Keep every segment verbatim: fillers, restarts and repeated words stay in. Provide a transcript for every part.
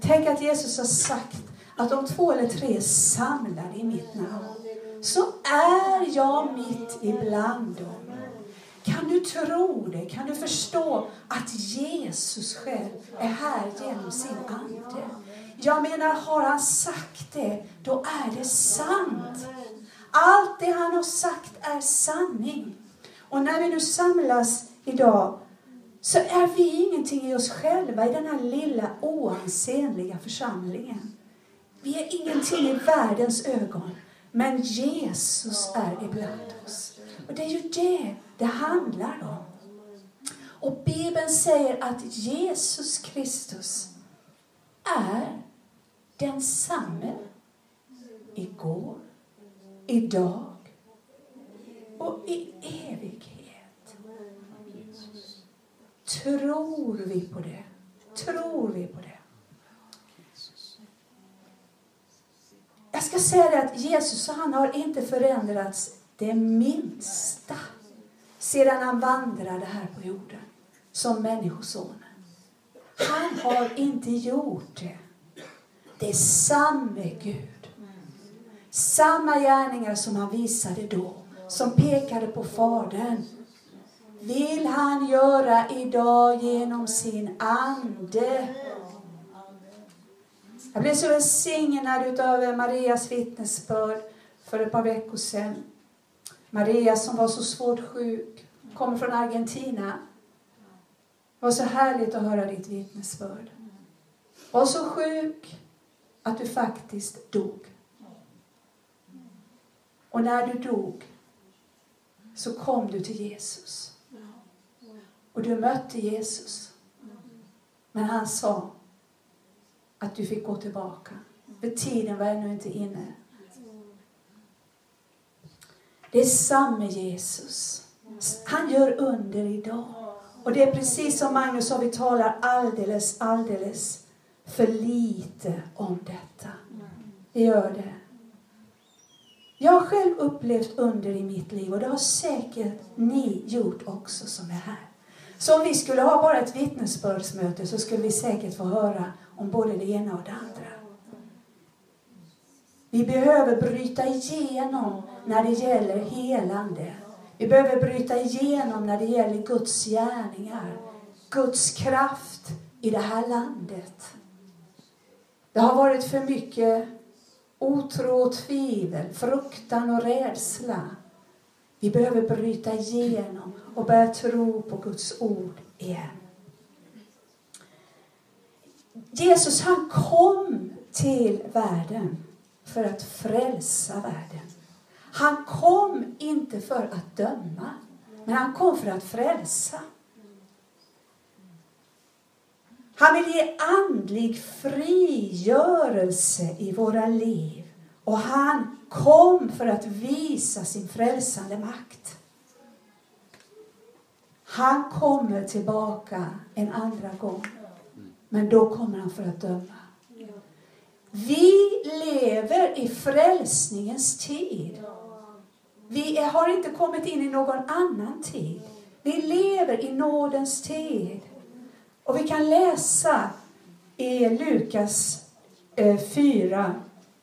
Tänk att Jesus har sagt att om två eller tre är samlade i mitt namn, så är jag mitt ibland dem. Kan du tro det? Kan du förstå att Jesus själv är här genom sin ande? Jag menar, har han sagt det, då är det sant. Allt det han har sagt är sanning. Och när vi nu samlas idag, så är vi ingenting i oss själva i den här lilla oansenliga församlingen. Vi är ingenting i världens ögon. Men Jesus är ibland oss. Och det är ju det det handlar om. Och Bibeln säger att Jesus Kristus är densamme igår, idag och i evighet. Tror vi på det? Tror vi på det? Jag ska säga det att Jesus, han har inte förändrats det minsta sedan han vandrade här på jorden som människosonen. Han har inte gjort det. Det är samme Gud. Samma gärningar som han visade då, som pekade på Fadern, vill han göra idag genom sin ande. Jag blev så välsignad av Marias vittnesbörd för ett par veckor sedan. Maria som var så svårt sjuk, kommer från Argentina. Det var så härligt att höra ditt vittnesbörd. Var så sjuk att du faktiskt dog. Och när du dog så kom du till Jesus. Och du mötte Jesus. Men han sa att du fick gå tillbaka. För tiden var ännu inte inne. Det är samma Jesus. Han gör under idag. Och det är precis som Magnus sa, vi talar alldeles, alldeles för lite om detta. Vi gör det. Jag har själv upplevt under i mitt liv, och det har säkert ni gjort också som är här. Så om vi skulle ha bara ett vittnesbördsmöte, så skulle vi säkert få höra om både det ena och det andra. Vi behöver bryta igenom när det gäller helande. Vi behöver bryta igenom när det gäller Guds gärningar. Guds kraft i det här landet. Det har varit för mycket otro och tvivel, fruktan och rädsla. Vi behöver bryta igenom och börja tro på Guds ord igen. Jesus, han kom till världen för att frälsa världen. Han kom inte för att döma, men han kom för att frälsa. Han vill ge andlig frigörelse i våra liv. Och han kom för att visa sin frälsande makt. Han kommer tillbaka en andra gång. Men då kommer han för att döma. Vi lever i frälsningens tid. Vi har inte kommit in i någon annan tid. Vi lever i nådens tid. Och vi kan läsa i Lukas eh, fyra.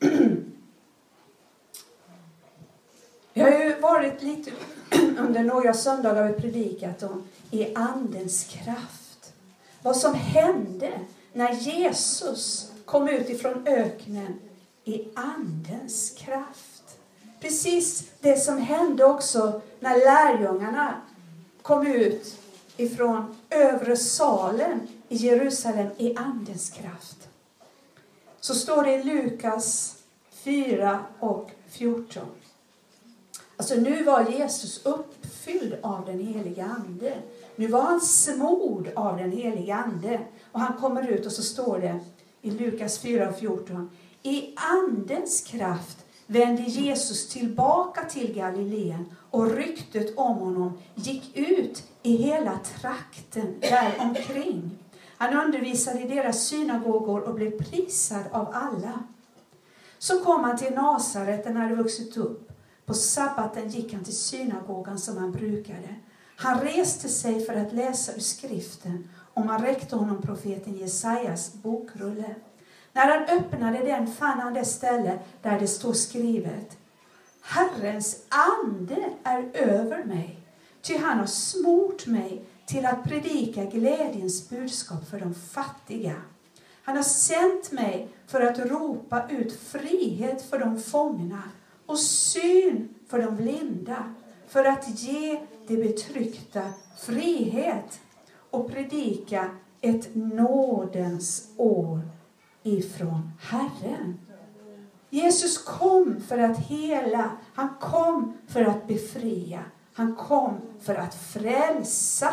Vi har ju varit lite under några söndagar vi predikat om i andens kraft. Vad som hände när Jesus kom ut ifrån öknen i andens kraft. Precis det som hände också när lärjungarna kom ut ifrån övre salen i Jerusalem i andens kraft. Så står det i Lukas fyra och fjorton. Alltså nu var Jesus uppfylld av den heliga ande. Nu var han smord av den heliga ande. Och han kommer ut och så står det i Lukas fyra och fjorton. I andens kraft vände Jesus tillbaka till Galileen, och ryktet om honom gick ut i hela trakten där omkring. Han undervisade i deras synagogor och blev prisad av alla. Så kom han till Nasaret där han hade vuxit upp. På sabbaten gick han till synagogan som han brukade. Han reste sig för att läsa ur skriften, och man räckte honom profeten Jesajas bokrulle. När han öppnade den fann han det ställe där det står skrivet: Herrens ande är över mig, ty han har smort mig till att predika glädjens budskap för de fattiga. Han har sänt mig för att ropa ut frihet för de fångna och syn för de blinda, för att ge de betryckta frihet och predika ett nådens år ifrån Herren. Jesus kom för att hela, han kom för att befria, han kom för att frälsa.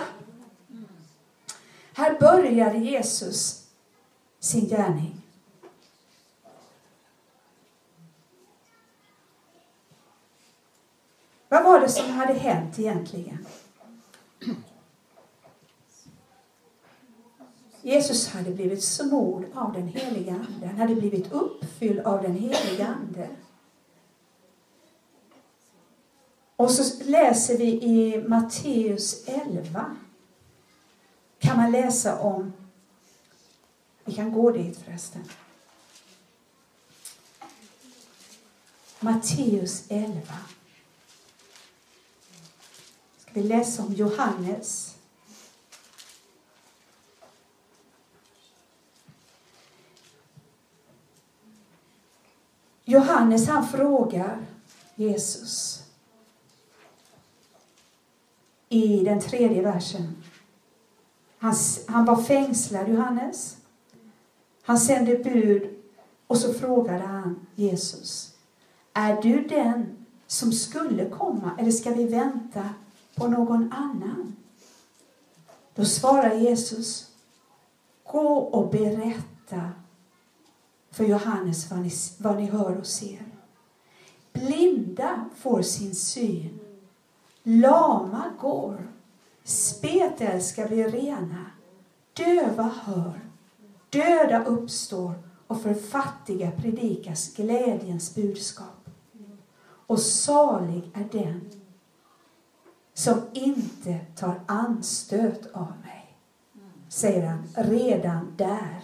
Här började Jesus sin gärning. Vad var det som hade hänt egentligen? Jesus hade blivit smord av den heliga ande. Han hade blivit uppfylld av den heliga ande. Och så läser vi i Matteus elva. Kan man läsa om, vi kan gå dit förresten. Matteus elva. Ska vi läsa om Johannes. Johannes han frågar Jesus i den tredje versen. Han, han var fängslad, Johannes. Han sände bud och så frågade han Jesus: Är du den som skulle komma, eller ska vi vänta på någon annan? Då svarar Jesus: Gå och berätta för Johannes vad ni, vad ni hör och ser. Blinda får sin syn. Lama går. Spetälska blir rena. Döva hör. Döda uppstår. Och för fattiga predikas glädjens budskap. Och salig är den som inte tar anstöt av mig, säger han redan där.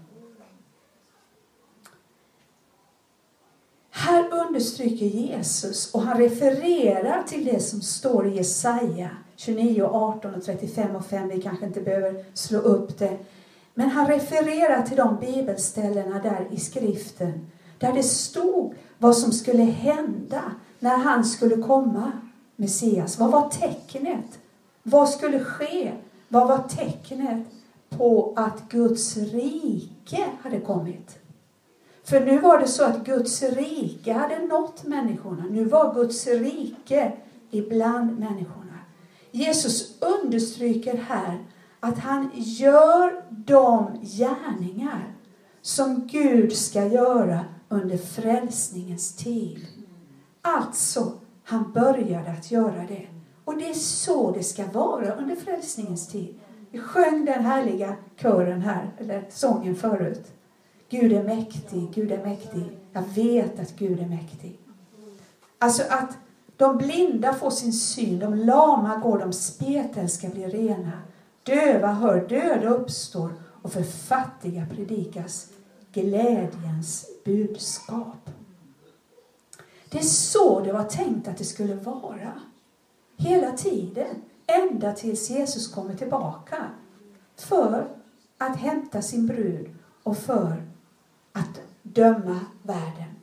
Här understryker Jesus och han refererar till det som står i Jesaja tjugonio, arton och trettiofem och fem. Vi kanske inte behöver slå upp det. Men han refererar till de bibelställena där i skriften. Där det stod vad som skulle hända när han skulle komma, Messias. Vad var tecknet? Vad skulle ske? Vad var tecknet på att Guds rike hade kommit? För nu var det så att Guds rike hade nått människorna. Nu var Guds rike ibland människorna. Jesus understryker här att han gör de gärningar som Gud ska göra under frälsningens tid. Alltså, han började att göra det. Och det är så det ska vara under frälsningens tid. Vi sjöng den härliga kören här, eller sången förut. Gud är mäktig, Gud är mäktig. Jag vet att Gud är mäktig. Alltså att de blinda får sin syn, de lama går, de spetälska blir rena. Döva hör, döda uppstår och för fattiga predikas glädjens budskap. Det är så det var tänkt att det skulle vara. Hela tiden, ända tills Jesus kommer tillbaka. För att hämta sin brud och för att döma världen.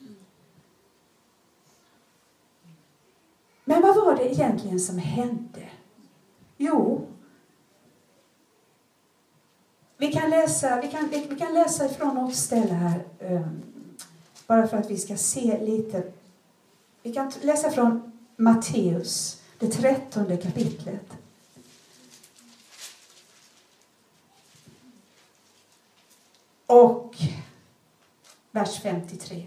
Men vad var det egentligen som hände? Jo, vi kan läsa, vi kan, vi kan läsa ifrån något ställe här. Um, bara för att vi ska se lite. Vi kan läsa från Matteus, det trettonde kapitlet. Och vers femtiotre.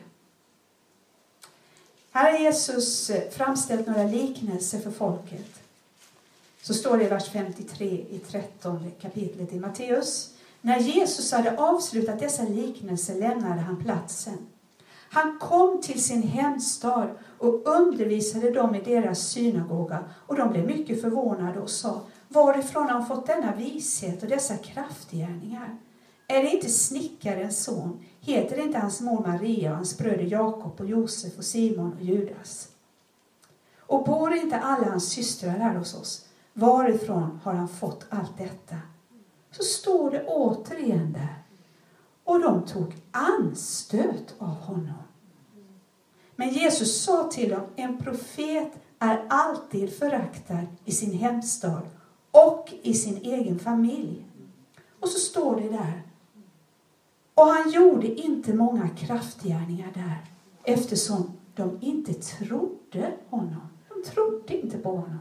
Här har Jesus framställt några liknelser för folket. Så står det i vers femtiotre i trettonde kapitlet i Matteus. När Jesus hade avslutat dessa liknelser lämnade han platsen. Han kom till sin hemstad och undervisade dem i deras synagoga. Och de blev mycket förvånade och sa: varifrån har han fått denna vishet och dessa kraftgärningar? Är det inte snickarens son? Heter inte hans mor Maria och hans bröder Jakob och Josef och Simon och Judas? Och bor inte alla hans systrar här hos oss? Varifrån har han fått allt detta? Så står det återigen där. Och de tog anstöt av honom. Men Jesus sa till dem, en profet är alltid föraktad i sin hemstad och i sin egen familj. Och så står det där. Och han gjorde inte många kraftgärningar där, eftersom de inte trodde honom. De trodde inte på honom.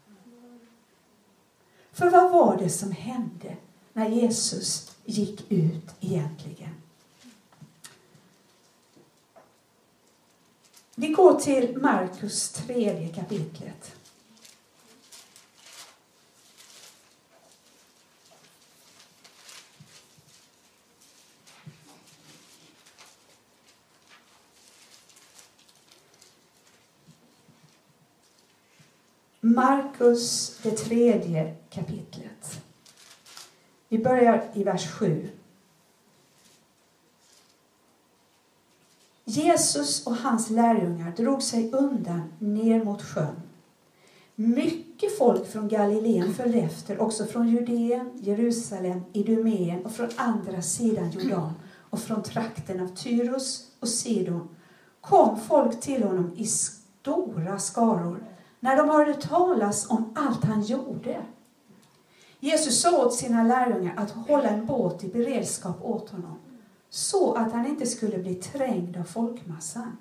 För vad var det som hände när Jesus gick ut egentligen? Vi går till Markus tredje kapitlet. Markus det tredje kapitlet. Vi börjar i vers sju. Jesus och hans lärjungar drog sig undan ner mot sjön. Mycket folk från Galileen följde efter, också från Judeen, Jerusalem, Idumeen och från andra sidan Jordan och från trakten av Tyrus och Sidon kom folk till honom i stora skaror när de hörde talas om allt han gjorde. Jesus sa åt sina lärjungar att hålla en båt i beredskap åt honom, så att han inte skulle bli trängd av folkmassan.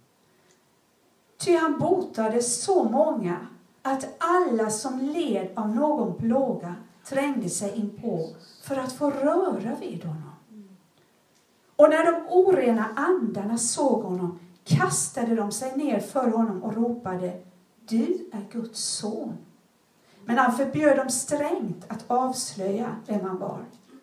Ty han botade så många att alla som led av någon plåga trängde sig in på för att få röra vid honom. Och när de orena andarna såg honom kastade de sig ner för honom och ropade, du är Guds son. Men han förbjöd dem strängt att avslöja vem han var.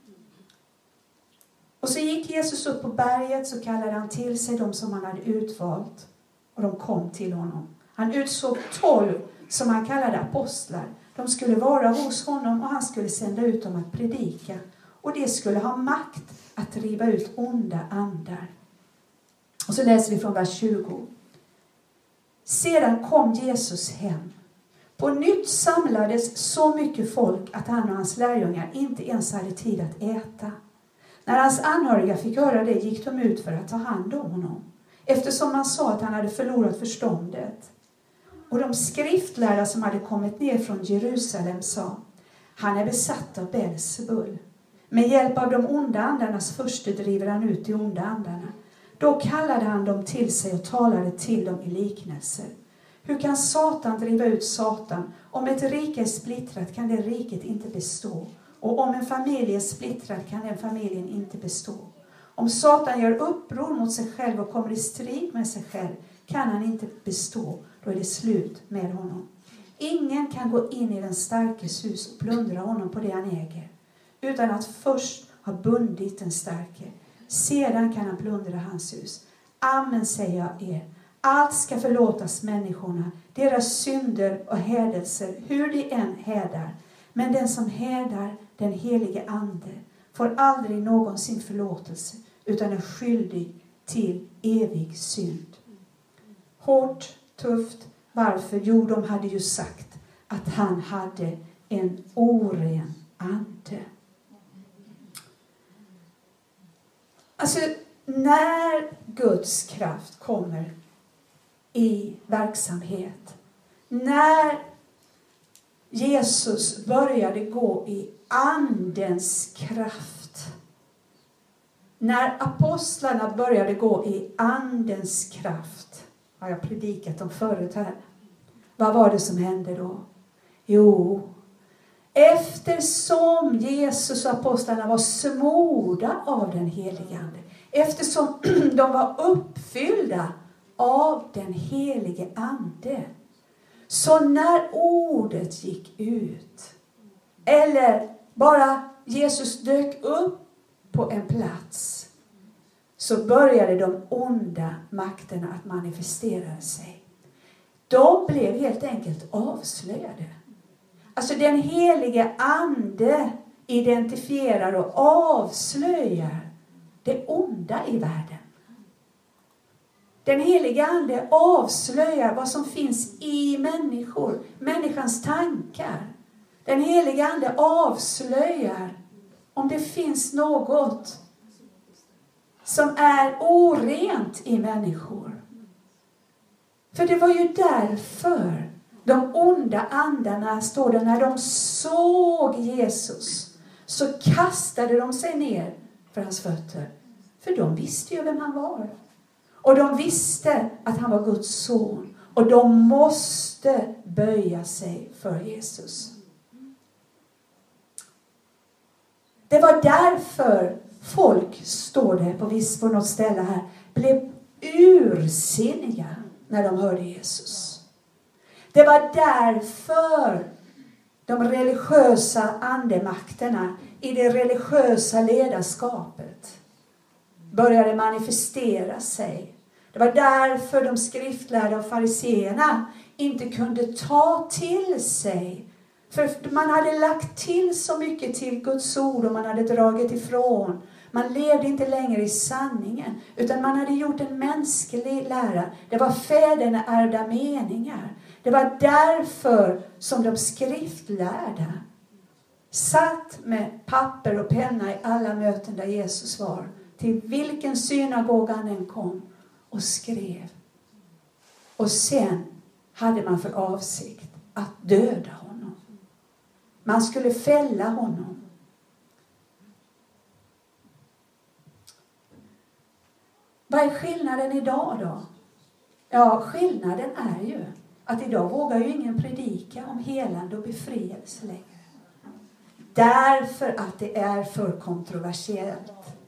Och så gick Jesus upp på berget, så kallade han till sig de som han hade utvalt. Och de kom till honom. Han utsåg tolv som han kallade apostlar. De skulle vara hos honom och han skulle sända ut dem att predika. Och det skulle ha makt att driva ut onda andar. Och så läser vi från vers tjugo. Sedan kom Jesus hem. På nytt samlades så mycket folk att han och hans lärjungar inte ens hade tid att äta. När hans anhöriga fick höra det gick de ut för att ta hand om honom, eftersom man sa att han hade förlorat förståndet. Och de skriftlärda som hade kommit ner från Jerusalem sa, han är besatt av Belzebul. Med hjälp av de onda andarnas furste driver han ut de onda andarna. Då kallade han dem till sig och talade till dem i liknelser. Hur kan Satan driva ut Satan? Om ett rike är splittrat kan det riket inte bestå. Och om en familj är splittrad kan den familjen inte bestå. Om Satan gör uppror mot sig själv och kommer i strid med sig själv kan han inte bestå. Då är det slut med honom. Ingen kan gå in i den starkes hus och plundra honom på det han äger, utan att först ha bundit den starke. Sedan kan han plundra hans hus. Amen säger jag er. Allt ska förlåtas människorna, deras synder och hädelser, hur de än hädar. Men den som hädar den helige ande får aldrig någonsin förlåtelse, utan är skyldig till evig synd. Hårt, tufft. Varför? Jo, de hade ju sagt att han hade en oren ande. Alltså, när Guds kraft kommer i verksamhet, när Jesus började gå i andens kraft, när apostlarna började gå i andens kraft, har jag predikat om förut här. Vad var det som hände då? Jo, eftersom Jesus och apostlarna var smorda av den helige ande, eftersom de var uppfyllda av den helige ande, så när ordet gick ut, eller bara Jesus dök upp på en plats, så började de onda makterna att manifestera sig. De blev helt enkelt avslöjade. Alltså den helige ande identifierar och avslöjar det onda i världen. Den heliga ande avslöjar vad som finns i människor, människans tankar. Den heliga ande avslöjar om det finns något som är orent i människor. För det var ju därför de onda andarna, står det, när de såg Jesus så kastade de sig ner för hans fötter. För de visste ju vem han var. Och de visste att han var Guds son. Och de måste böja sig för Jesus. Det var därför folk, står det på viss på något ställe här, blev ursinniga när de hörde Jesus. Det var därför de religiösa andemakterna i det religiösa ledarskapet började manifestera sig. Det var därför de skriftlärda och fariseerna inte kunde ta till sig. För man hade lagt till så mycket till Guds ord och man hade dragit ifrån. Man levde inte längre i sanningen, utan man hade gjort en mänsklig lära. Det var fäderna ärvda meningar. Det var därför som de skriftlärda satt med papper och penna i alla möten där Jesus var. Till vilken synagoga han än kom och skrev. Och sen hade man för avsikt att döda honom. Man skulle fälla honom. Vad är skillnaden idag då? Ja, skillnaden är ju att idag vågar ju ingen predika om helande och befrielse längre. Därför att det är för kontroversiellt.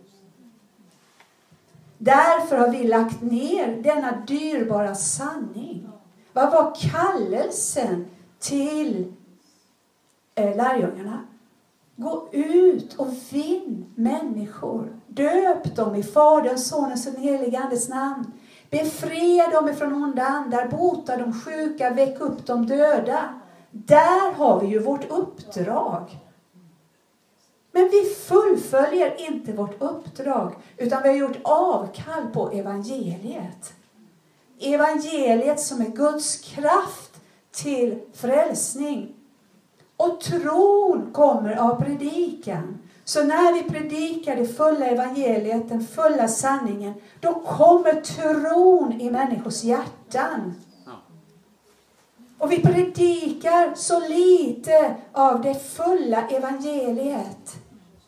Därför har vi lagt ner denna dyrbara sanning. Vad var kallelsen till eh, lärjungarna? Gå ut och vinn människor. Döp dem i Faderns, Sonens och den helige Andes namn. Befria dem ifrån onda andar. Bota de sjuka. Väck upp de döda. Där har vi ju vårt uppdrag. Men vi fullföljer inte vårt uppdrag. Utan vi har gjort avkall på evangeliet. Evangeliet som är Guds kraft till frälsning. Och tron kommer av predikan. Så när vi predikar det fulla evangeliet, den fulla sanningen, då kommer tron i människors hjärtan. Och vi predikar så lite av det fulla evangeliet.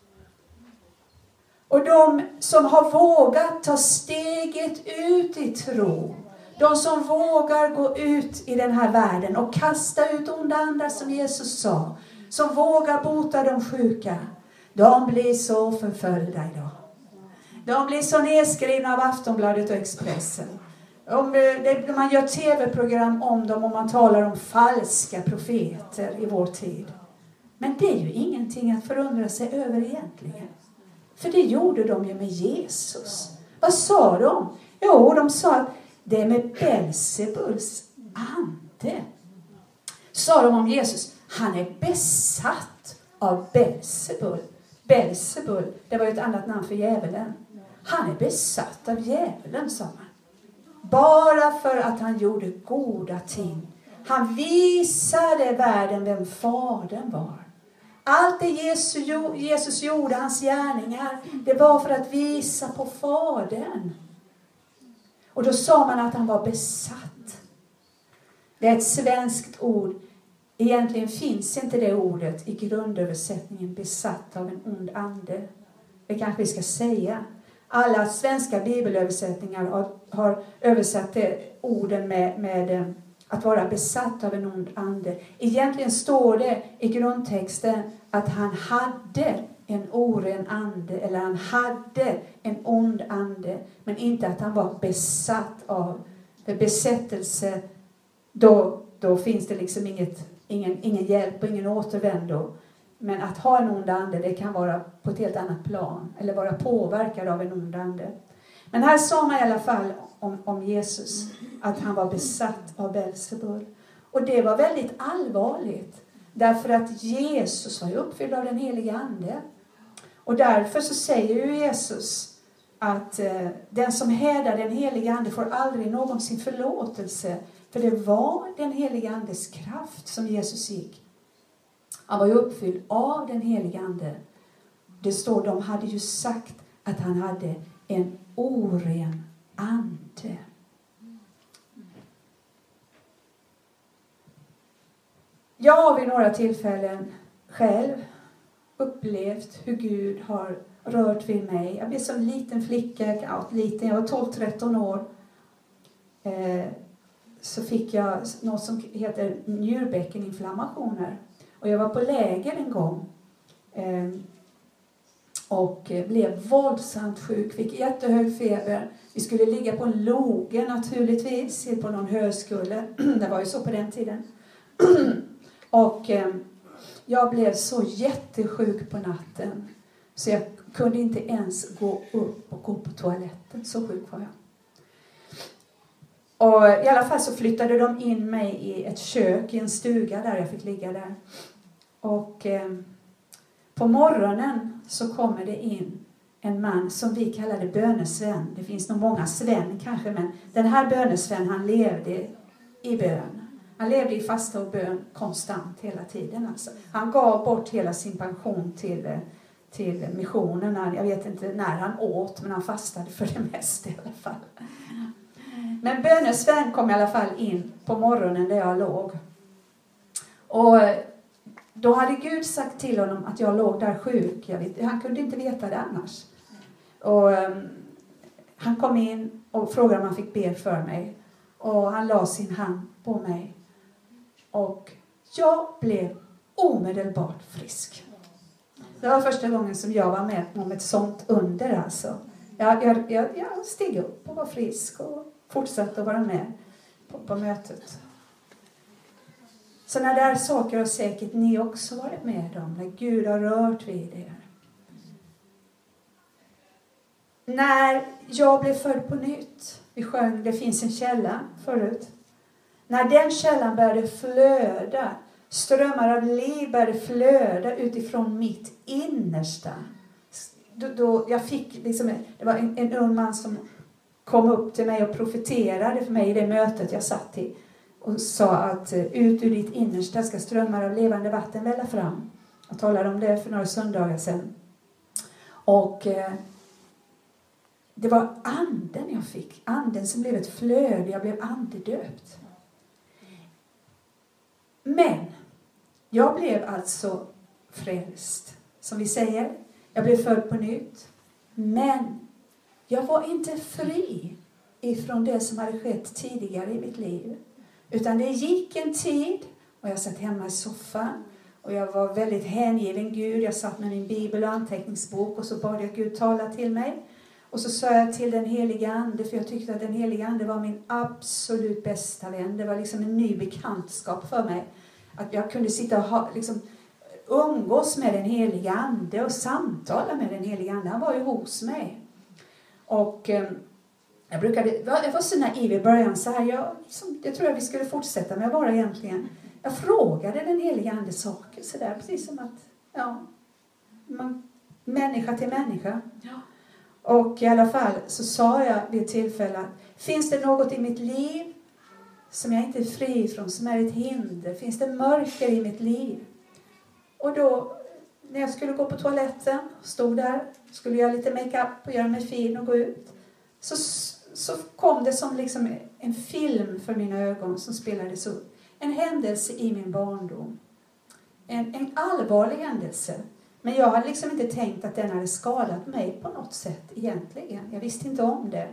Och de som har vågat ta steget ut i tro, de som vågar gå ut i den här världen och kasta ut onda andar som Jesus sa, som vågar bota de sjuka, de blir så förföljda idag. De blir så nedskrivna av Aftonbladet och Expressen. Om det, man gör tv-program om dem och man talar om falska profeter i vår tid. Men det är ju ingenting att förundra sig över egentligen. För det gjorde de ju med Jesus. Vad sa de? Jo, de sa att det är med Belzebuls ande. Sa de om Jesus. Han är besatt av Belzebul. Belzebul, det var ju ett annat namn för djävulen. Han är besatt av djävulen, sa man. Bara för att han gjorde goda ting. Han visade världen vem Fadern var. Allt det Jesus gjorde, hans gärningar, det var för att visa på Fadern. Och då sa man att han var besatt. Det är ett svenskt ord. Egentligen finns inte det ordet i grundöversättningen, besatt av en ond ande. Det kanske vi ska säga. Alla svenska bibelöversättningar har, har översatt det orden med, med att vara besatt av en ond ande. Egentligen står det i grundtexten att han hade en oren ande, eller han hade en ond ande, men inte att han var besatt av. För besättelse, då, då finns det liksom inget, ingen, ingen hjälp och ingen återvändo. Men att ha en ond ande, det kan vara på ett helt annat plan. Eller vara påverkad av en ond ande. Men här sa man i alla fall om, om Jesus att han var besatt av Belzebul. Och det var väldigt allvarligt. Därför att Jesus var ju uppfylld av den heliga ande. Och därför så säger ju Jesus att eh, den som härdar den heliga ande får aldrig någonsin förlåtelse. För det var den heliga andes kraft som Jesus gick. Han var ju uppfylld av den heliga ande. Det står, de hade ju sagt att han hade en oren ande. Jag har vid några tillfällen själv upplevt hur Gud har rört vid mig. Jag blev som liten flicka, ja, liten, jag var tolv tretton år. Eh, så fick jag något som heter njurbäckeninflammationer. Och jag var på läger en gång. Eh, och blev våldsamt sjuk, fick jättehög feber. Vi skulle ligga på en loge naturligtvis, på någon högskola. Det var ju så på den tiden. Och eh, jag blev så jättesjuk på natten. Så jag kunde inte ens gå upp och gå på toaletten. Så sjuk var jag. Och i alla fall så flyttade de in mig i ett kök i en stuga där jag fick ligga där. Och eh, på morgonen så kommer det in en man som vi kallade bönesvän. Det finns nog många Sven kanske, men den här bönesvän, han levde i bön. Han levde i fasta och bön konstant hela tiden. Alltså. Han gav bort hela sin pension till, till missionen. Jag vet inte när han åt, men han fastade för det mesta i alla fall. Men bönesvän kom i alla fall in på morgonen där jag låg. Och då hade Gud sagt till honom att jag låg där sjuk. Jag vet, han kunde inte veta det annars. Och um, han kom in och frågade om han fick be för mig. Och han la sin hand på mig. Och jag blev omedelbart frisk. Det var första gången som jag var med om ett sånt under. Alltså. Jag, jag, jag, jag steg upp och var frisk och fortsatte att vara med på, på mötet. Sådana där saker har säkert ni också varit med om. När Gud har rört vid er. När jag blev född på nytt. Vi sjöng, det finns en källa förut. När den källan började flöda. Strömmar av liv började flöda utifrån mitt innersta. Då, då jag fick liksom, det var en, en ung man som kom upp till mig och profeterade för mig i det mötet jag satt i. Och sa att ut ur ditt innersta ska strömmar av levande vatten välla fram. Jag talade om det för några söndagar sedan. Och eh, det var anden jag fick. Anden som blev ett flöde. Jag blev andedöpt. Men jag blev alltså frälst. Som vi säger. Jag blev född på nytt. Men jag var inte fri ifrån det som hade skett tidigare i mitt liv. Utan det gick en tid och jag satt hemma i soffan. Och jag var väldigt hängiven Gud. Jag satt med min bibel och anteckningsbok och så bad jag Gud tala till mig. Och så sa jag till den heliga ande, för jag tyckte att den heliga ande var min absolut bästa vän. Det var liksom en ny bekantskap för mig. Att jag kunde sitta och ha, liksom, umgås med den heliga ande och samtala med den heliga ande. Han var ju hos mig. Och eh, jag brukade, jag var så naiv i början så här. Jag, som, jag tror att vi skulle fortsätta med att vara egentligen. Jag frågade den heliga ande saker så där, precis som att, ja, man, människa till människa. Ja. Och i alla fall så sa jag vid ett tillfälle att finns det något i mitt liv som jag inte är fri ifrån, som är ett hinder? Finns det mörker i mitt liv? Och då, när jag skulle gå på toaletten, stod där, skulle göra lite makeup och göra mig fin och gå ut. Så, så kom det som liksom en film för mina ögon som spelades upp. En händelse i min barndom. En, en allvarlig händelse. Men jag hade liksom inte tänkt att den hade skadat mig på något sätt egentligen. Jag visste inte om det.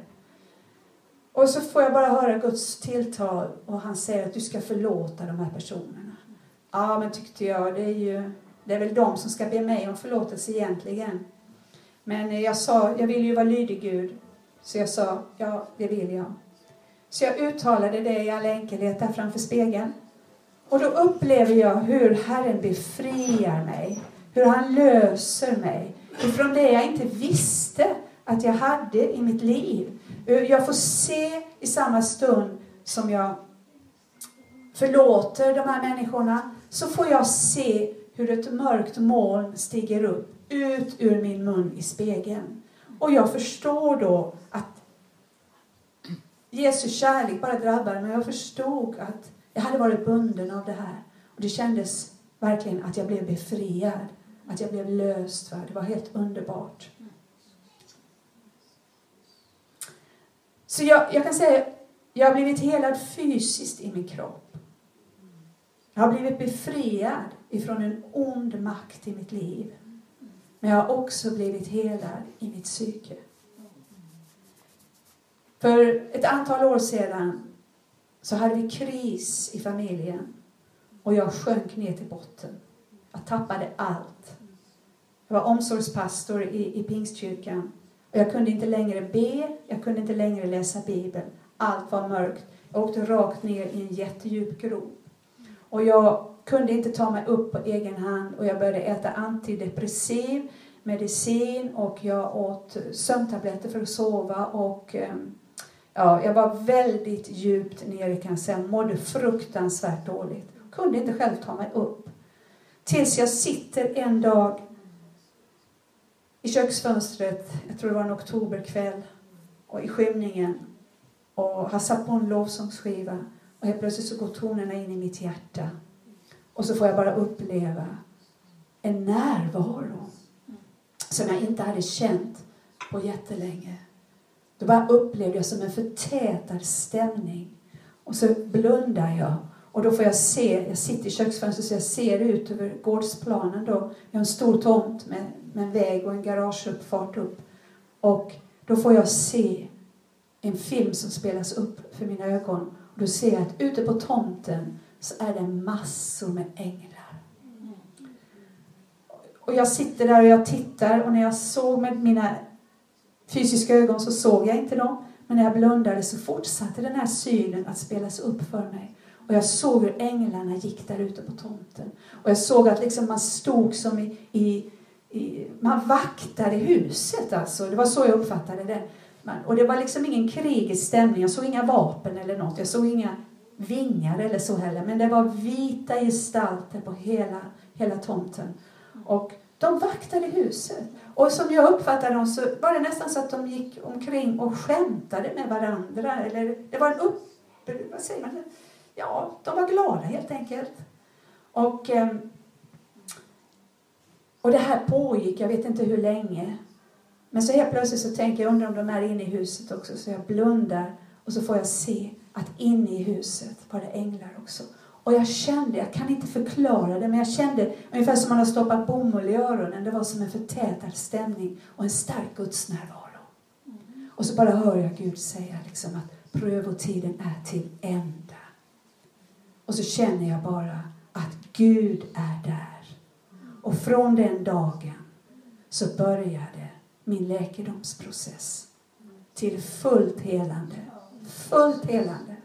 Och så får jag bara höra Guds tilltal och han säger att du ska förlåta de här personerna. Ja, men tyckte jag, det är ju det är väl de som ska be mig om förlåtelse egentligen. Men jag sa, jag vill ju vara lydig Gud. Så jag sa, ja det vill jag. Så jag uttalade det i all enkelhet där framför spegeln. Och då upplever jag hur Herren befriar mig. Hur han löser mig. Ifrån det jag inte visste att jag hade i mitt liv. Jag får se i samma stund som jag förlåter de här människorna. så får jag se hur ett mörkt moln stiger upp ut ur min mun i spegeln. Och jag förstår då att Jesu kärlek bara drabbar mig. Jag förstod att jag hade varit bunden av det här. Och det kändes verkligen att jag blev befriad. Att jag blev löst. Va? Det var helt underbart. Så jag, jag kan säga, jag har blivit helad fysiskt i min kropp. Jag har blivit befriad ifrån en ond makt i mitt liv. Men jag har också blivit helad i mitt psyke. För ett antal år sedan så hade vi kris i familjen. Och jag sjönk ner till botten. Jag tappade allt. Jag var omsorgspastor i, i Pingstkyrkan. Och jag kunde inte längre be. Jag kunde inte längre läsa Bibeln. Allt var mörkt. Jag åkte rakt ner i en jättedjup grop. Och jag kunde inte ta mig upp på egen hand. Och jag började äta antidepressiv medicin. Och jag åt sömntabletter för att sova. Och ja, jag var väldigt djupt nere kan jag säga. Mådde fruktansvärt dåligt. Kunde inte själv ta mig upp. Tills jag sitter en dag i köksfönstret. Jag tror det var en oktoberkväll. Och i skymningen. Och har satt på en lovsångsskiva. Och helt plötsligt så går tonerna in i mitt hjärta. Och så får jag bara uppleva en närvaro. Som jag inte hade känt på jättelänge. Då bara upplevde jag som en förtätad stämning. Och så blundar jag. Och då får jag se, jag sitter i köksfönstret så jag ser ut över gårdsplanen då. Jag har en stor tomt med, med en väg och en garageuppfart upp. Och då får jag se en film som spelas upp för mina ögon. Och då ser jag att ute på tomten så är det massor med änglar. Och jag sitter där och jag tittar. Och när jag såg med mina fysiska ögon så såg jag inte dem. Men när jag blundade så fortsatte den här synen att spelas upp för mig. Och jag såg hur änglarna gick där ute på tomten. Och jag såg att liksom man stod som i, i, i... Man vaktade huset alltså. Det var så jag uppfattade det. Man, och det var liksom ingen krigisk stämning. Jag såg inga vapen eller något. Jag såg inga vingar eller så heller. Men det var vita gestalter på hela, hela tomten. Och de vaktade huset. Och som jag uppfattade dem så var det nästan så att de gick omkring och skämtade med varandra. Eller det var en upp... Vad säger man? Ja, de var glada helt enkelt. Och, och det här pågick, jag vet inte hur länge. Men så helt plötsligt så tänker jag, undrar om de är inne i huset också. Så jag blundar och så får jag se att inne i huset var det änglar också. Och jag kände, jag kan inte förklara det, men jag kände ungefär som man har stoppat bomull i öronen. Det var som en förtätad stämning och en stark Guds närvaro. Mm. Och så bara hör jag Gud säga liksom att prövotiden är till ända. Och så känner jag bara att Gud är där. Och från den dagen så började min läkedomsprocess till fullt helande. Fullt helande.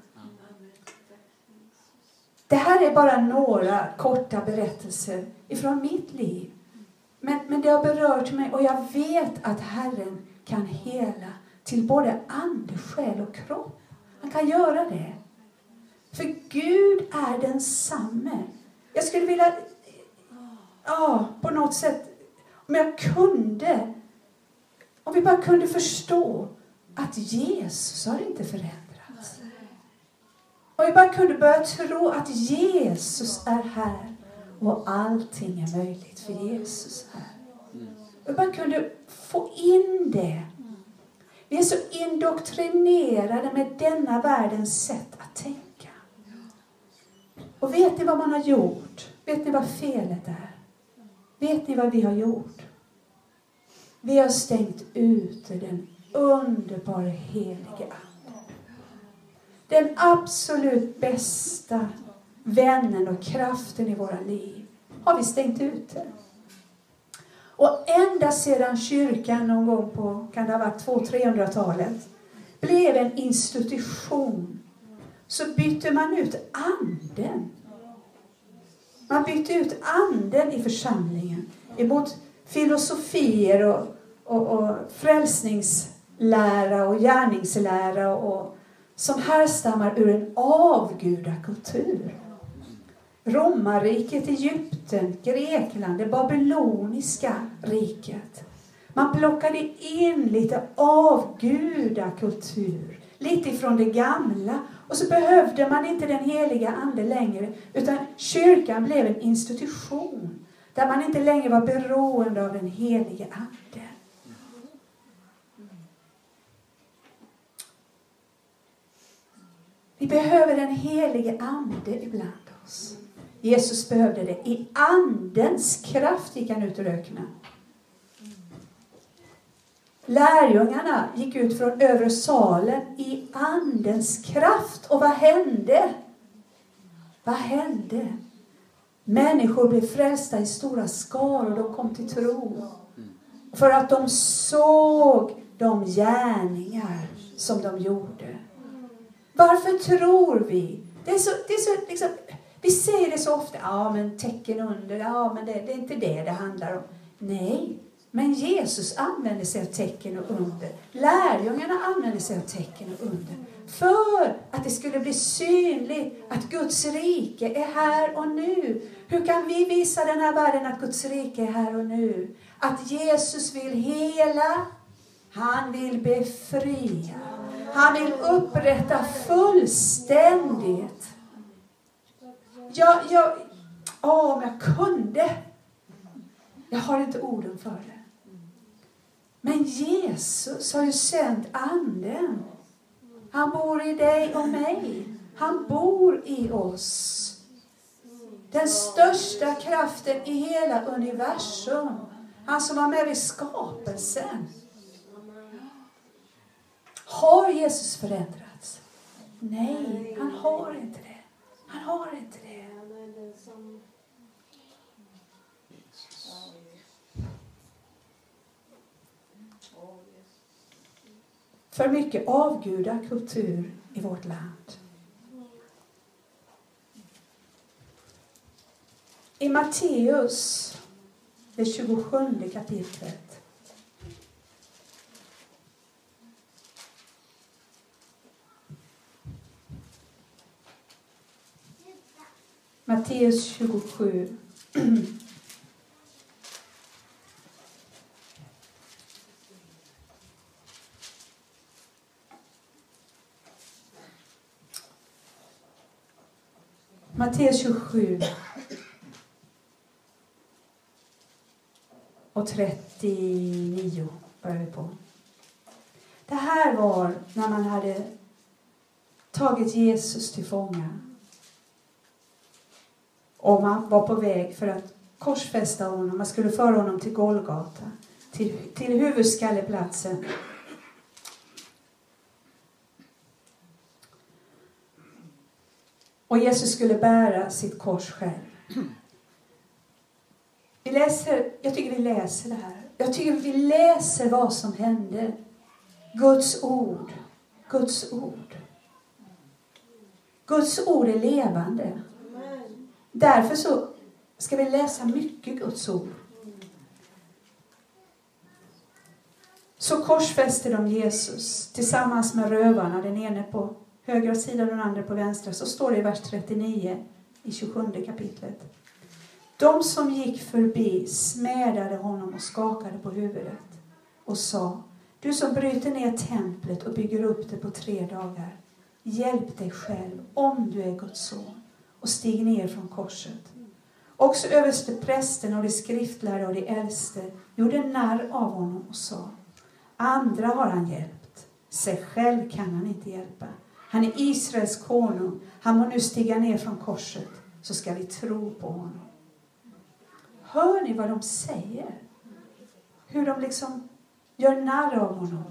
Det här är bara några korta berättelser ifrån mitt liv. Men, men det har berört mig och jag vet att Herren kan hela till både ande, själ och kropp. Han kan göra det. För Gud är densamme. Jag skulle vilja, ja, på något sätt, om jag kunde, om vi bara kunde förstå att Jesus har inte förändrats. Om vi bara kunde börja tro att Jesus är här och allting är möjligt för Jesus här. Om vi bara kunde få in det. Vi är så indoktrinerade med denna världens sätt att tänka. Och vet ni vad man har gjort? Vet ni vad felet är? Vet ni vad vi har gjort? Vi har stängt ute den underbara helige ande. Den absolut bästa vännen och kraften i våra liv har vi stängt ute. Och ända sedan kyrkan någon gång på, kan det ha varit två till trehundratalet, blev en institution, så bytte man ut anden. Man bytte ut anden i församlingen emot filosofier och, och, och frälsningslära och gärningslära och, som härstammar ur en avgudakultur. Romarriket, Egypten, Grekland, det babyloniska riket. Man plockade in lite avgudakultur, lite ifrån det gamla. Och så behövde man inte den heliga ande längre, utan kyrkan blev en institution där man inte längre var beroende av den heliga ande. Vi behöver den helige ande ibland oss. Jesus behövde det. I andens kraft gick han ut ur öknen. Lärjungarna gick ut från övre salen i andens kraft. Och vad hände? Vad hände? Människor blev frälsta i stora skaror. De kom till tro. För att de såg de gärningar som de gjorde. Varför tror vi? Det är så, det är så liksom, vi säger det så ofta. Ja, men tecken under. Ja, men det, det är inte det det handlar om. Nej, men Jesus använder sig av tecken och under. Lärjungarna använder sig av tecken och under. För att det skulle bli synligt att Guds rike är här och nu. Hur kan vi visa den här världen att Guds rike är här och nu? Att Jesus vill hela. Han vill befria. Han vill upprätta fullständigt. Jag, jag, åh, om jag kunde. Jag har inte orden för det. Men Jesus har ju sänt anden. Han bor i dig och mig. Han bor i oss. Den största kraften i hela universum. Han som var med vid skapelsen. Har Jesus förändrats? Nej, han har inte det. Han har inte det. För mycket avgudakultur i vårt land. I Matteus, det tjugosjunde kapitlet. Matteus tjugosju. Matteus tjugosju och trettionio börjar vi på. Det här var när man hade tagit Jesus till fånga. Och man var på väg för att korsfästa honom. Man skulle föra honom till Golgata. Till, till huvudskalleplatsen. Och Jesus skulle bära sitt kors själv. Vi läser, jag tycker vi läser det här. Jag tycker vi läser vad som hände. Guds ord. Guds ord. Guds ord är levande. Därför så ska vi läsa mycket Guds ord. Så korsfäste de Jesus tillsammans med rövarna. Den ene på högra sidan och den andra på vänstra. Så står det i vers trettionio i tjugosjunde kapitlet. De som gick förbi smädade honom och skakade på huvudet. Och sa: du som bryter ner templet och bygger upp det på tre dagar. Hjälp dig själv om du är Guds son. Och stig ner från korset. Också överste prästen och de skriftlärda och de äldste gjorde narr av honom och sa: andra har han hjälpt. Sig själv kan han inte hjälpa. Han är Israels konung. Han må nu stiga ner från korset. Så ska vi tro på honom. Hör ni vad de säger? Hur de liksom gör narr av honom.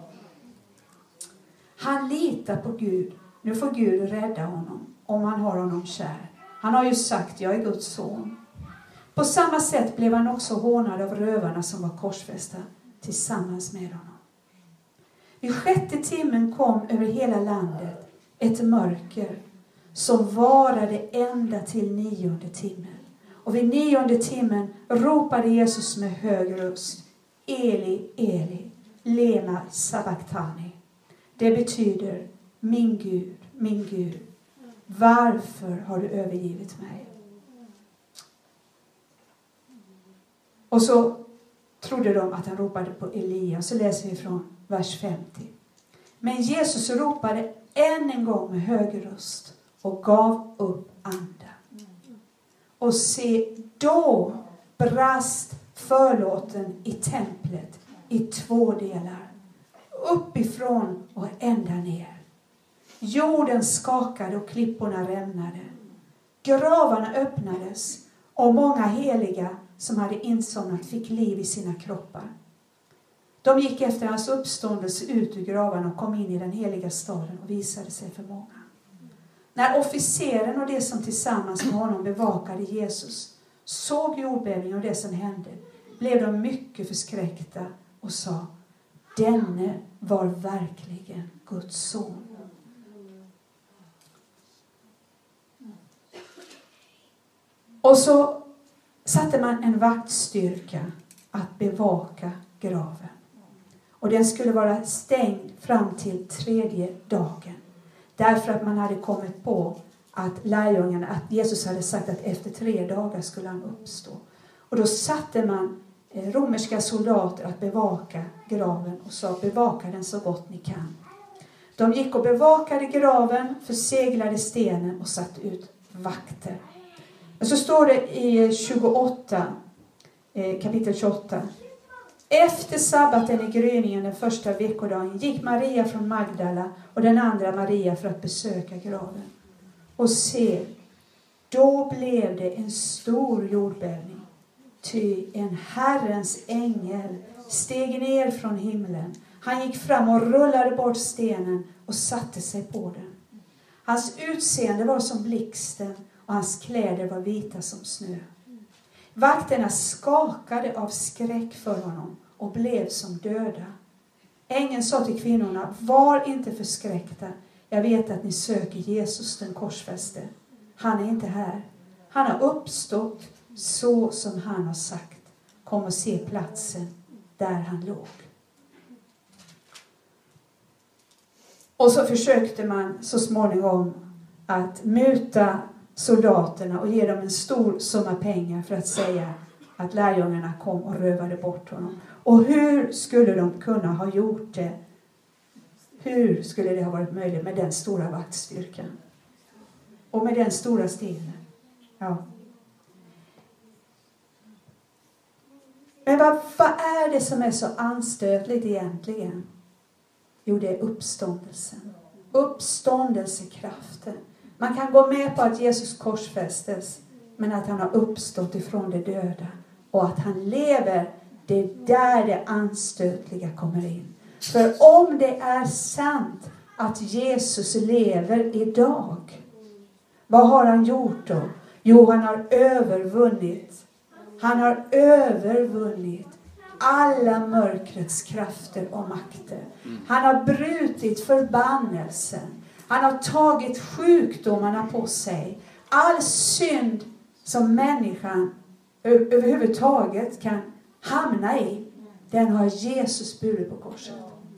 Han litar på Gud. Nu får Gud rädda honom. Om han har honom kär. Han har ju sagt: jag är Guds son. På samma sätt blev han också hånad av rövarna som var korsfästa tillsammans med honom. Vid sjätte timmen kom över hela landet ett mörker som varade ända till nionde timmen. Och vid nionde timmen ropade Jesus med hög röst: Eli, Eli, lema sabachthani. Det betyder: min Gud, min Gud, varför har du övergivit mig? Och så trodde de att han ropade på Elia. Så läser vi från vers femtio. Men Jesus ropade än en gång med hög röst och gav upp anden. Och se, då brast förlåten i templet i två delar. Uppifrån och ända ner. Jorden skakade och klipporna rämnade. Gravarna öppnades och många heliga som hade insomnat fick liv i sina kroppar. De gick efter hans uppståndelse ut ur gravarna och kom in i den heliga staden och visade sig för många. När officeren och de som tillsammans med honom bevakade Jesus såg jordbävningen och det som hände, blev de mycket förskräckta och sa: denne var verkligen Guds son. Och så satte man en vaktstyrka att bevaka graven. Och den skulle vara stängd fram till tredje dagen. Därför att man hade kommit på att lärjungarna, att Jesus hade sagt att efter tre dagar skulle han uppstå. Och då satte man romerska soldater att bevaka graven och sa: bevaka den så gott ni kan. De gick och bevakade graven, förseglade stenen och satte ut vakter. Och så står det i tjugoåtta, kapitel tjugoåtta. Efter sabbaten i gryningen den första veckodagen gick Maria från Magdala och den andra Maria för att besöka graven. Och se, då blev det en stor jordbävning. Ty en Herrens ängel steg ner från himlen. Han gick fram och rullade bort stenen och satte sig på den. Hans utseende var som blixten och hans kläder var vita som snö. Vakterna skakade av skräck för honom och blev som döda. Ängeln sa till kvinnorna: var inte förskräckta. Jag vet att ni söker Jesus den korsfäste. Han är inte här. Han har uppstått så som han har sagt. Kom och se platsen där han låg. Och så försökte man så småningom att muta soldaterna och ge dem en stor summa pengar för att säga att lärjungarna kom och rövade bort honom. Och hur skulle de kunna ha gjort det? Hur skulle det ha varit möjligt med den stora vaktstyrkan? Och med den stora stenen? Ja. Men vad, vad är det som är så anstötligt egentligen? Jo, det är uppståndelsen. Uppståndelsekraften. Man kan gå med på att Jesus korsfästes, men att han har uppstått ifrån de döda. Och att han lever, det är där det anstötliga kommer in. För om det är sant att Jesus lever idag, vad har han gjort då? Jo, han har övervunnit. Han har övervunnit alla mörkrets krafter och makter. Han har brutit förbannelsen. Han har tagit sjukdomarna på sig. All synd som människan överhuvudtaget kan hamna i, den har Jesus burit på korset.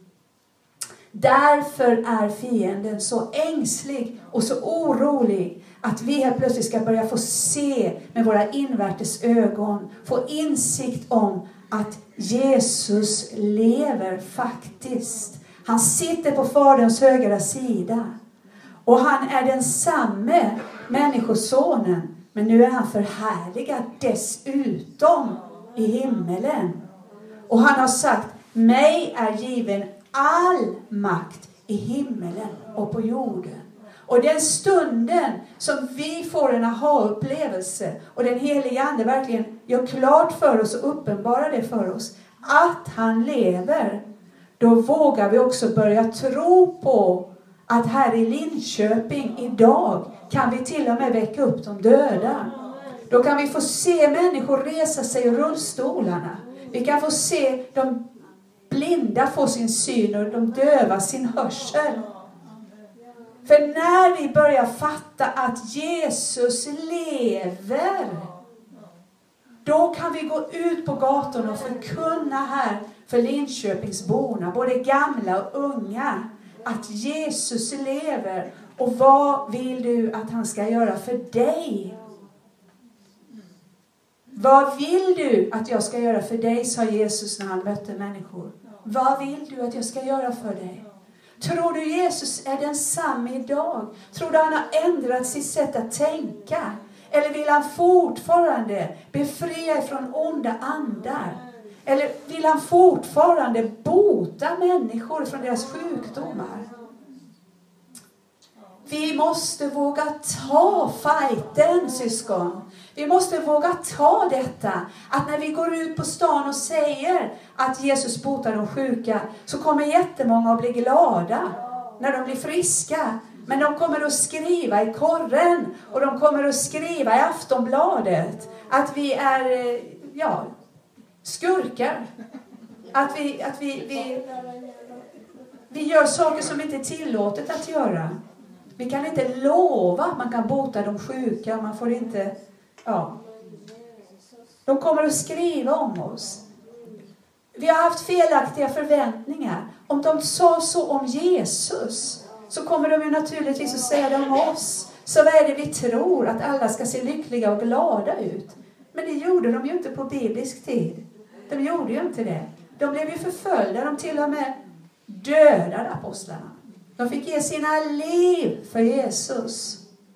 Därför är fienden så ängslig och så orolig att vi här plötsligt ska börja få se med våra invärtes ögon, få insikt om att Jesus lever faktiskt. Han sitter på Faderns högra sida. Och han är den samme människosonen. Men nu är han förhärligad dessutom i himmelen. Och han har sagt: mig är given all makt i himmelen och på jorden. Och den stunden som vi får en aha-upplevelse och den heliga ande verkligen gör klart för oss och uppenbarar det för oss att han lever, då vågar vi också börja tro på att här i Linköping idag kan vi till och med väcka upp de döda. Då kan vi få se människor resa sig ur rullstolarna. Vi kan få se de blinda få sin syn och de döva sin hörsel. För när vi börjar fatta att Jesus lever, då kan vi gå ut på gatorna och förkunna här för Linköpingsborna, både gamla och unga, att Jesus lever. Och vad vill du att han ska göra för dig? Vad vill du att jag ska göra för dig, sa Jesus när han mötte människor. Vad vill du att jag ska göra för dig? Tror du Jesus är densamma idag? Tror du han har ändrat sitt sätt att tänka? Eller vill han fortfarande befria från onda andar? Eller vill han fortfarande bota människor från deras sjukdomar? Vi måste våga ta fighten, syskon. Vi måste våga ta detta. Att när vi går ut på stan och säger att Jesus botar de sjuka, så kommer jättemånga att bli glada när de blir friska. Men de kommer att skriva i korren och de kommer att skriva i Aftonbladet att vi är ja, skurkar. Att vi, att vi, vi, vi gör saker som inte är tillåtet att göra. Vi kan inte lova att man kan bota de sjuka. Man får inte, ja. De kommer att skriva om oss. Vi har haft felaktiga förväntningar. Om de sa så om Jesus, så kommer de ju naturligtvis att säga det om oss. Så vad är det vi tror? Att alla ska se lyckliga och glada ut. Men det gjorde de ju inte på biblisk tid. De gjorde ju inte det. De blev ju förföljda. De till och med dödade apostlarna. De fick ge sina liv för Jesus.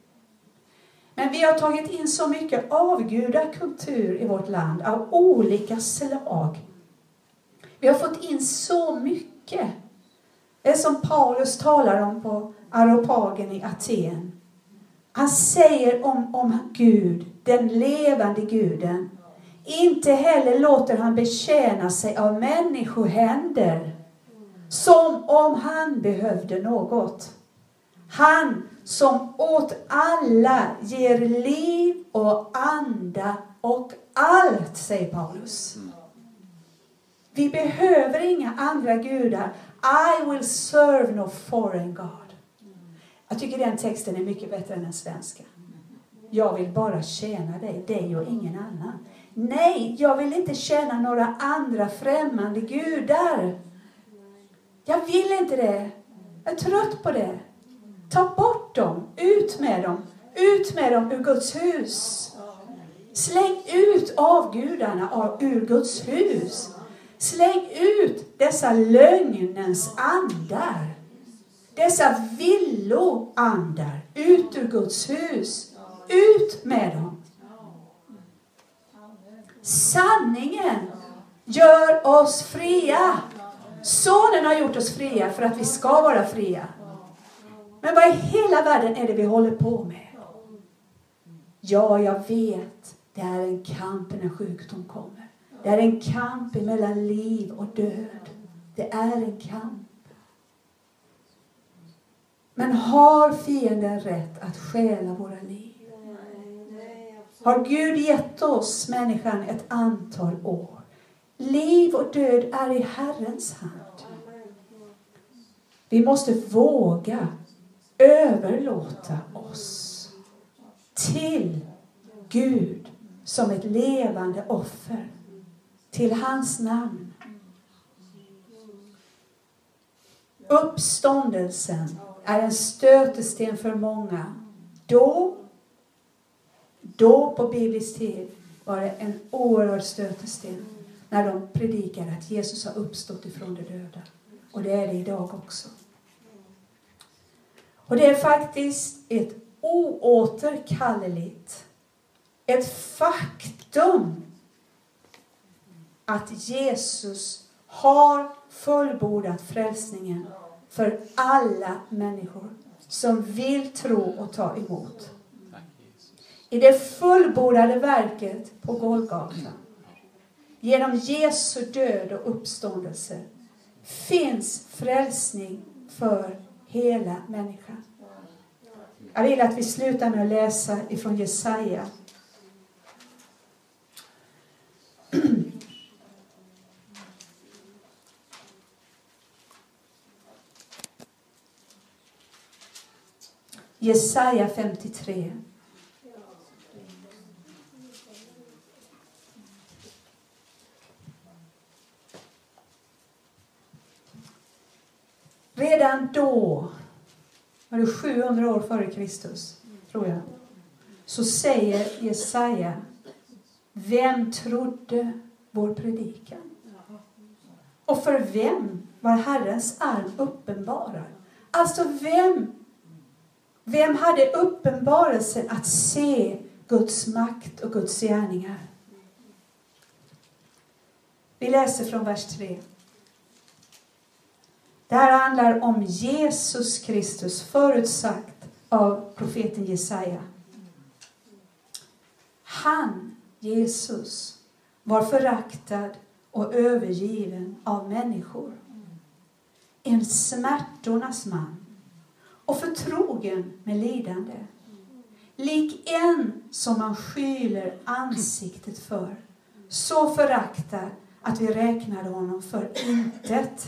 Men vi har tagit in så mycket avgudakultur i vårt land. Av olika slag. Vi har fått in så mycket. Det är som Paulus talar om på Areopagen i Aten. Han säger om, om Gud, den levande guden. Inte heller låter han betjäna sig av människohänder. Som om han behövde något. Han som åt alla ger liv och anda och allt, säger Paulus. Vi behöver inga andra gudar. I will serve no foreign God. Jag tycker den texten är mycket bättre än den svenska. Jag vill bara tjäna dig, dig och ingen annan. Nej, jag vill inte tjäna några andra främmande gudar. Jag vill inte det. Jag är trött på det. Ta bort dem. Ut med dem. Ut med dem ur Guds hus. Släng ut avgudarna ur Guds hus. Släng ut dessa lögnens andar. Dessa villoandar. Ut ur Guds hus. Ut med dem. Sanningen gör oss fria. Sonen har gjort oss fria för att vi ska vara fria. Men vad i hela världen är det vi håller på med? Ja, jag vet. Det är en kamp när sjukdom kommer. Det är en kamp mellan liv och död. Det är en kamp. Men har fienden rätt att stjäla våra liv? Har Gud gett oss, människan, ett antal år? Liv och död är i Herrens hand. Vi måste våga överlåta oss till Gud som ett levande offer. Till hans namn. Uppståndelsen är en stötesten för många. Då, då på biblisk tid var det en oerhörd stötesten. När de predikade att Jesus har uppstått ifrån de döda. Och det är det idag också. Och det är faktiskt ett oåterkalleligt, ett faktum att Jesus har fullbordat frälsningen för alla människor som vill tro och ta emot. I det fullbordade verket på Golgata, genom Jesu död och uppståndelse, finns frälsning för hela människan. Jag vill att vi slutar med att läsa ifrån Jesaja. Jesaja femtiotre. Redan då, var det sjuhundra år före Kristus, tror jag, så säger Jesaja Vem trodde vår predikan? Och för vem var Herrens arm uppenbarad? Alltså vem, vem hade uppenbarelsen att se Guds makt och Guds gärningar? Vi läser från vers tre. Det här handlar om Jesus Kristus, förutsagt av profeten Jesaja. Han, Jesus, var föraktad och övergiven av människor. En smärtornas man och förtrogen med lidande. Lik en som man skyler ansiktet för. Så föraktad att vi räknade honom för intet.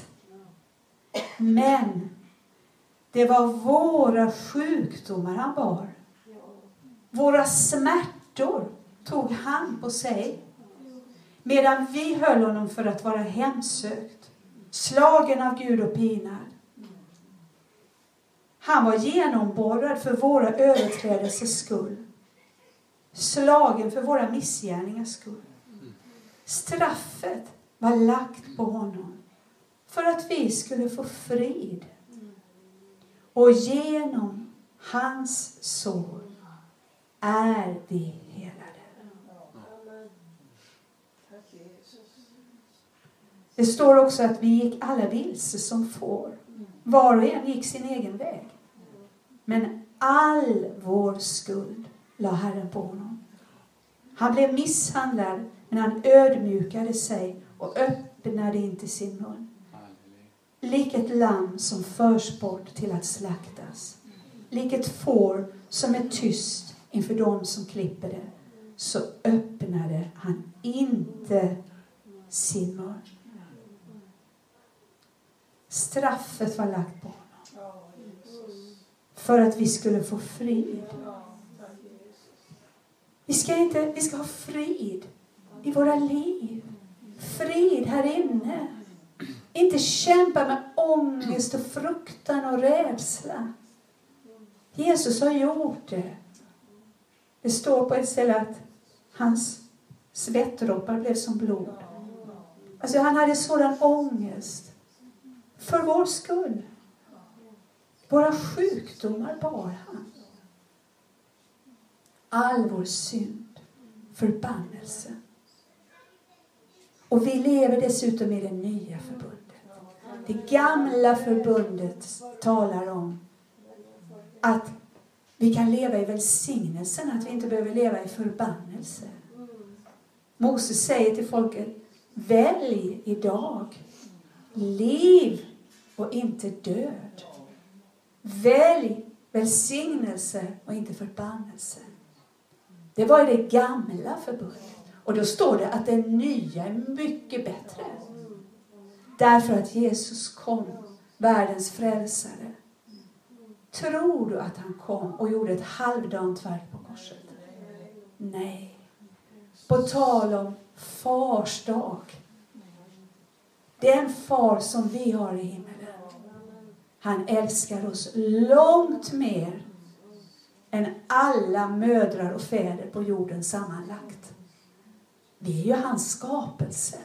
Men det var våra sjukdomar han bar. Våra smärtor tog han på sig. Medan vi höll honom för att vara hemsökt. Slagen av Gud och pinad. Han var genomborrad för våra överträdelsers skull. Slagen för våra missgärningars skull. Straffet var lagt på honom. För att vi skulle få frid. Och genom hans sår är vi helade. Det står också att vi gick alla vilse som får. Var och en gick sin egen väg. Men all vår skuld la Herren på honom. Han blev misshandlad, men han ödmjukade sig och öppnade inte sin mun. Lik ett lamm som förs bort till att slaktas. Lik ett får som är tyst inför dem som klipper det. Så öppnade han inte sin mun. Straffet var lagt på honom. För att vi skulle få frid. Vi ska, inte, vi ska ha frid i våra liv. Frid här inne. Inte kämpa med ångest och fruktan och rädsla. Jesus har gjort det. Det står på ett ställe att hans svettdroppar blev som blod. Alltså han hade sådan ångest. För vår skull. Våra sjukdomar bar han. All vår synd. Förbannelse. Och vi lever dessutom i det nya förbundet. Det gamla förbundet talar om att vi kan leva i välsignelsen. Att vi inte behöver leva i förbannelse. Moses säger till folket: välj idag liv och inte död. Välj välsignelse och inte förbannelse. Det var i det gamla förbundet. Och då står det att det nya är mycket bättre. Därför att Jesus kom, världens frälsare. Tror du att han kom och gjorde ett halvdant verk på korset? Nej. På tal om fars dag. Den far som vi har i himmelen. Han älskar oss långt mer än alla mödrar och fäder på jorden sammanlagt. Vi är ju hans skapelse.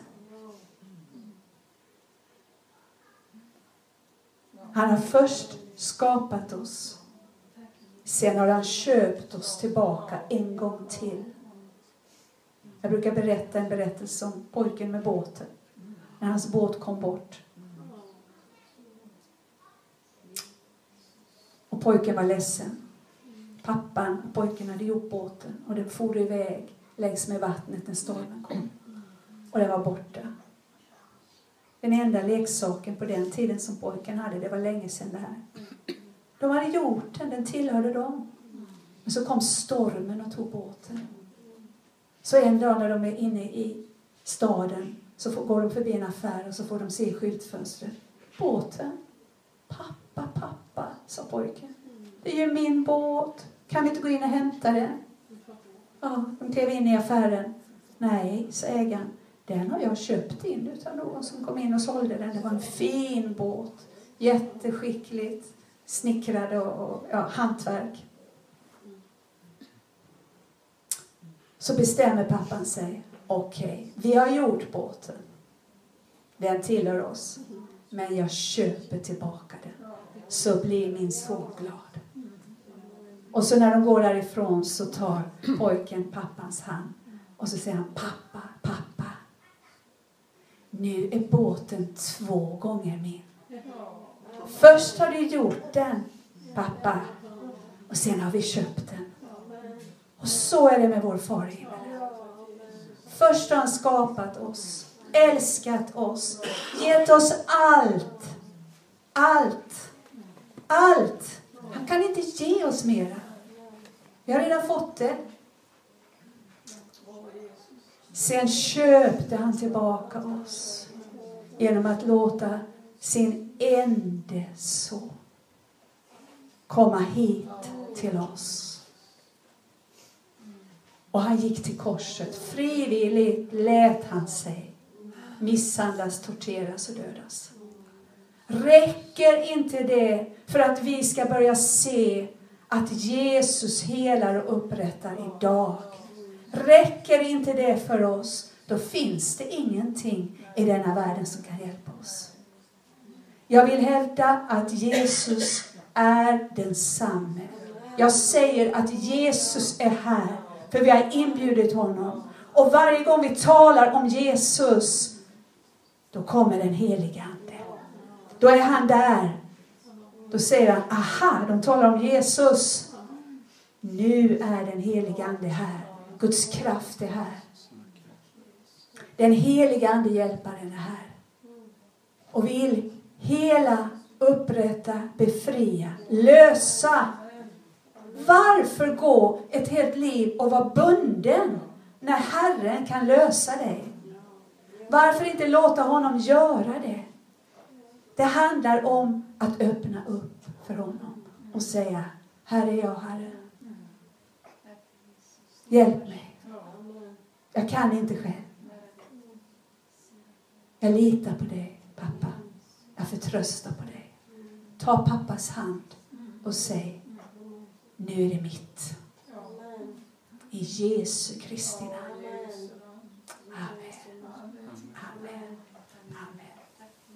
Han har först skapat oss. Sen har han köpt oss tillbaka en gång till. Jag brukar berätta en berättelse om pojken med båten. När hans båt kom bort. Och pojken var ledsen. Pappan och pojken hade gjort båten. Och den for iväg längs med vattnet när stormen kom. Och den var borta. Den enda leksaken på den tiden som pojken hade, det var länge sedan det här. De hade gjort den, den tillhörde dem. Men så kom stormen och tog båten. Så en dag när de är inne i staden så får, går de förbi en affär och så får de se i skyltfönstret. Båten. Pappa, pappa, sa pojken. Det är ju min båt. Kan vi inte gå in och hämta den? Ja, de klev in i affären. Nej, sa ägaren. Den har jag köpt in utan någon som kom in och sålde den. Det var en fin båt. Jätteskickligt. Snickrad och, och ja, hantverk. så bestämmer pappan sig. Okej, okay, vi har gjort båten. Den tillhör oss. Men jag köper tillbaka den. Så blir min son glad. Och så när de går därifrån så tar pojken pappans hand. Och så säger han, pappa, pappa. Nu är båten två gånger min. Först har du gjort den, pappa. Och sen har vi köpt den. Och så är det med vår far i himmelen. Först har han skapat oss. Älskat oss. Gett oss allt. Allt. Allt. Han kan inte ge oss mera. Vi har redan fått det. Sen köpte han tillbaka oss. Genom att låta sin ende son komma hit till oss. Och han gick till korset. Frivilligt lät han sig misshandlas, torteras och dödas. Räcker inte det för att vi ska börja se att Jesus helar och upprättar idag? Räcker inte det för oss, då finns det ingenting i denna världen som kan hjälpa oss. Jag vill hävda att Jesus är densamme. Jag säger att Jesus är här, för vi har inbjudit honom. Och varje gång vi talar om Jesus, då kommer den helige Ande. Då är han där. Då säger han, aha, de talar om Jesus. Nu är den helige Ande här. Guds kraft är här. Den helige Ande hjälparen är här. Och vill hela, upprätta, befria, lösa. Varför gå ett helt liv och vara bunden när Herren kan lösa dig? Varför inte låta honom göra det? Det handlar om att öppna upp för honom och säga, här är jag, Herre. Hjälp mig. Jag kan inte själv. Jag litar på dig, pappa. Jag förtröstar på dig. Ta pappas hand och säg, nu är det mitt. I Jesu Kristi namn.